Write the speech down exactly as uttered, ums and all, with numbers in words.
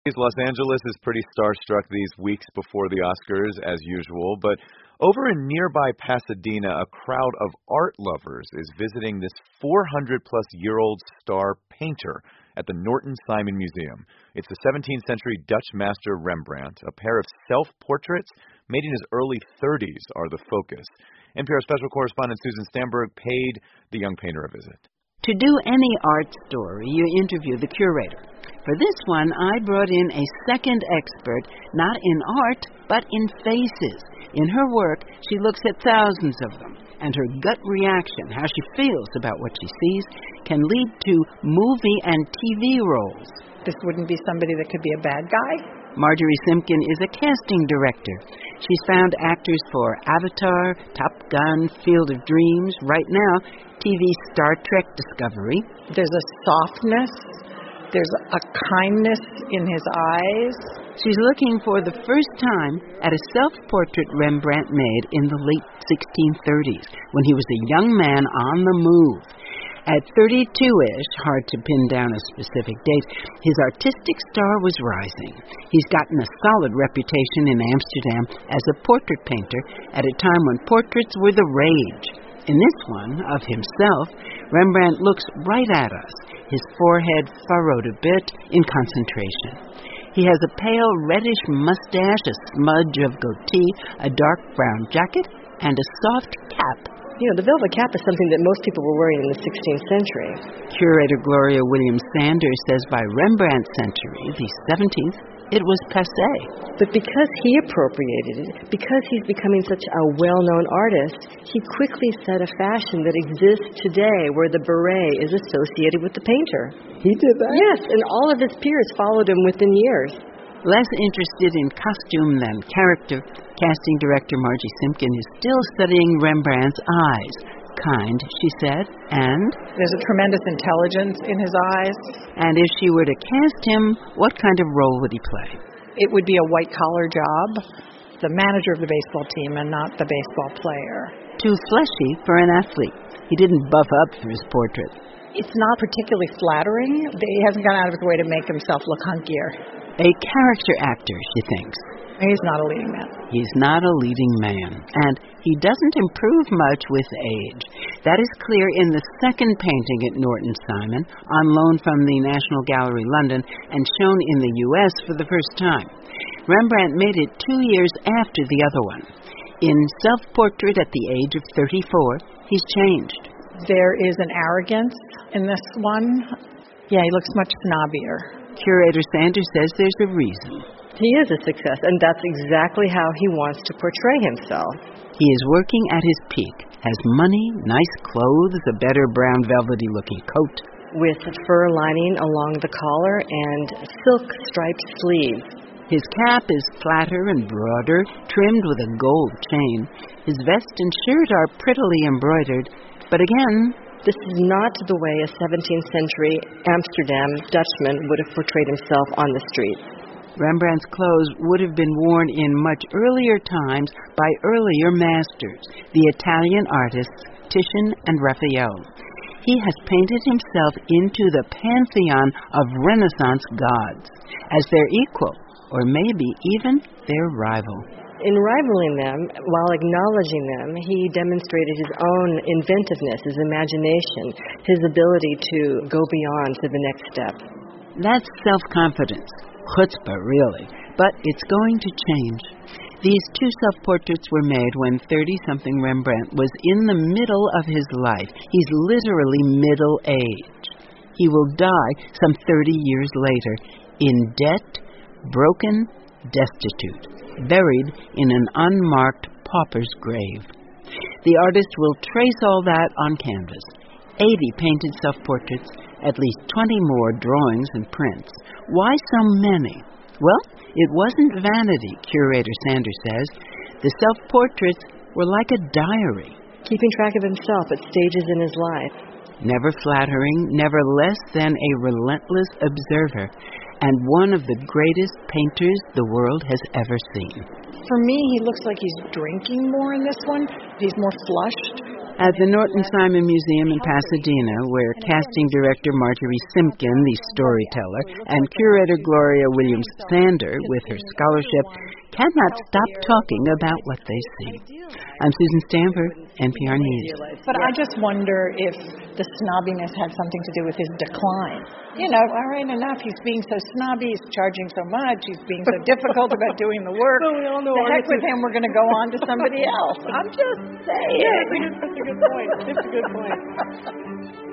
Los Angeles is pretty starstruck these weeks before the Oscars, as usual, but over in nearby Pasadena, a crowd of art lovers is visiting this four hundred plus year old star painter at the Norton Simon Museum. It's the seventeenth century Dutch master Rembrandt. A pair of self-portraits made in his early thirties are the focus. N P R special correspondent Susan Stamberg paid the young painter a visit. To do any art story, you interview the curator. For this one, I brought in a second expert, not in art, but in faces. In her work, she looks at thousands of them, and her gut reaction, how she feels about what she sees, can lead to movie and T V roles. This wouldn't be somebody that could be a bad guy. Marjorie Simpkin is a casting director. She's found actors for Avatar, Top Gun, Field of Dreams, right now, T V Star Trek Discovery. There's a softness, there's a kindness in his eyes. She's looking for the first time at a self-portrait Rembrandt made in the late sixteen thirties, when he was a young man on the move. At thirty-two-ish, hard to pin down a specific date, his artistic star was rising. He's gotten a solid reputation in Amsterdam as a portrait painter at a time when portraits were the rage. In this one, of himself, Rembrandt looks right at us, his forehead furrowed a bit in concentration. He has a pale reddish mustache, a smudge of goatee, a dark brown jacket, and a soft cap. You know, the velvet cap is something that most people were wearing in the sixteenth century. Curator Gloria Williams-Sanders says by Rembrandt's century, the seventeenth, it was passé. But because he appropriated it, because he's becoming such a well-known artist, he quickly set a fashion that exists today where the beret is associated with the painter. He did that? Yes, and all of his peers followed him within years. Less interested in costume than character, casting director Margie Simpkin is still studying Rembrandt's eyes. Kind, she said, and... There's a tremendous intelligence in his eyes. And if she were to cast him, what kind of role would he play? It would be a white-collar job, the manager of the baseball team and not the baseball player. Too fleshy for an athlete. He didn't buff up for his portrait. It's not particularly flattering. He hasn't gone out of his way to make himself look hunkier. A character actor, she thinks. He's not a leading man. He's not a leading man, and he doesn't improve much with age. That is clear in the second painting at Norton Simon, on loan from the National Gallery London and shown in the U S for the first time. Rembrandt made it two years after the other one. In Self-Portrait at the age of thirty-four, he's changed. There is an arrogance in this one. Yeah, he looks much snobbier. Curator Sanders says there's a reason. He is a success, and that's exactly how he wants to portray himself. He is working at his peak, has money, nice clothes, a better brown velvety-looking coat, with fur lining along the collar and silk striped sleeves. His cap is flatter and broader, trimmed with a gold chain. His vest and shirt are prettily embroidered, but again, this is not the way a seventeenth century Amsterdam Dutchman would have portrayed himself on the street. Rembrandt's clothes would have been worn in much earlier times by earlier masters, the Italian artists Titian and Raphael. He has painted himself into the pantheon of Renaissance gods, as their equal, or maybe even their rival. In rivaling them, while acknowledging them, he demonstrated his own inventiveness, his imagination, his ability to go beyond to the next step. That's self-confidence. Chutzpah, really. But it's going to change. These two self-portraits were made when thirty-something Rembrandt was in the middle of his life. He's literally middle-aged. He will die some thirty years later, in debt, broken, destitute, buried in an unmarked pauper's grave. The artist will trace all that on canvas. eighty painted self-portraits, at least twenty more drawings and prints. Why so many? Well, it wasn't vanity, Curator Sanders says. The self-portraits were like a diary. Keeping track of himself at stages in his life. Never flattering, never less than a relentless observer, and one of the greatest painters the world has ever seen. For me, he looks like he's drinking more in this one. He's more flushed. At the Norton Simon Museum in Pasadena, where casting director Marjorie Simpkin, the storyteller, and curator Gloria Williams-Sander, with her scholarship, cannot stop talking about what they see. I'm Susan Stanford, N P R News. But I just wonder if the snobbiness had something to do with his decline. You know, all right, enough. He's being so snobby. He's charging so much. He's being so difficult about doing the work. Well, we all know the heck with him. We're going to go on to somebody else. I'm just saying. Yeah, that's a good point. That's a good point.